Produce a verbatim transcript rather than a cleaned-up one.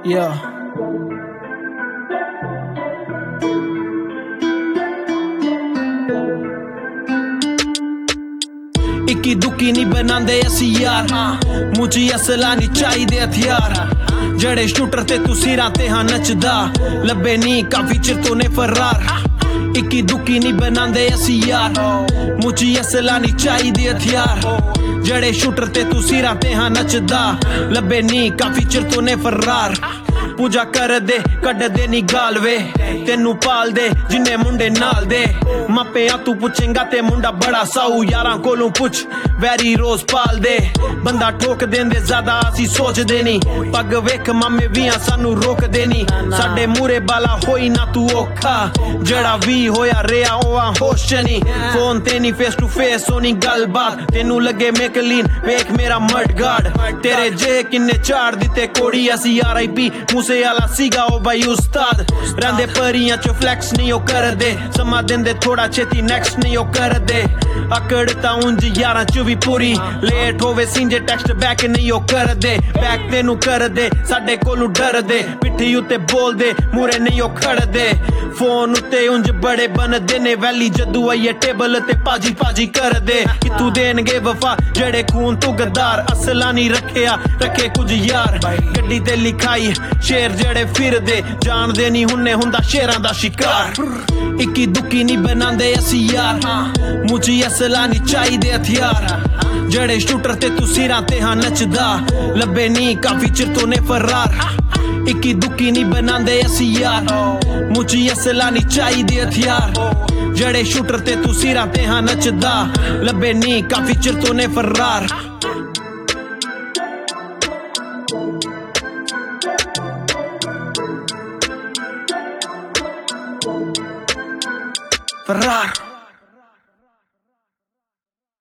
Yeah. इक्की दुक्की नहीं बनांदे असी यार, मुझे असला नहीं चाहिए हथियार। जड़े शूटर ते तू सिरां ते हाँ नचदा, लब्बे नी काफी चिर तो ने फरार। इक्की दुक्की नहीं बनांदे असी यार, मुझे असला नहीं चाहिए हथियार। जड़े शूटर ते तू सिरां ते हाँ नचदा, लब्बे नी काफी चिर तो ने फरार। पूजा कर दे कड दे नी गाल वे, तेनू पाल दे जिन्ने मुंडे नाल दे। मापिया तू पुछेंगा ते मुंडा बड़ा साऊ, यारां कोलों पुछ वैरी रोज पाल दे। बंदा ठोक देंदे ज्यादा असी सोचदे नी, पग वेख मामे वियां सानू रोक देनी। साडे मूरे बाला होई ना तू औखा, जड़ा वी होया रेया ओआ होश नी। फोन ते नी फेस टू फेस होनी गलबात, तेनू लगे मेकलीन वेख मेरा मड गार्ड। तेरे जे किन्ने चाड़ दिते कोड़ी, असी आर आई पी मूसे आला सीगा ओ भाई उस्ताद। रंदे परियां च फ्लैक्स नहीं ओ कर दे, समा देंदे थोड़ा छेती नेक्स्ट नहीं ओ कर दे। अकड़ ता उंज यारां च भी पूरी, लेट होवे सिंजे टेक्स्ट बैक नहीं ओ कर दे। बैक तेनू कर दे साडे कोलू डर दे, पिट्ठी उत्ते बोल दे मूरे नहीं ओ खड़ दे। फोन उत्ते उंज बड़े बन देने, वैली जदू आइए टेबल ते पाजी पाजी कर दे। कितू देनगे वफा जड़े खून तू गद्दार, असला नहीं रखेया रखे कुछ यार। गड्डी ते लिखाई शेर जड़े फिर दे, जान दे नहीं हुन्ने हुंदा शेरां दा शिकार। इक्की दुक्की नहीं बनांदे असी यार, मुझे असला नहीं चाहिए हथियार। जड़े शूटर ते तू सिरां ते हाँ नचदा, लब्बे नी काफी चिर तो ने फरार। इक्की दुक्की नहीं बनांदे असी यार, मुझे असला नहीं चाहिए हथियार। जड़े शूटर ते तू सिरां ते हाँ नचदा, लब्बे नी काफी चिर तो ने फरार। फरार।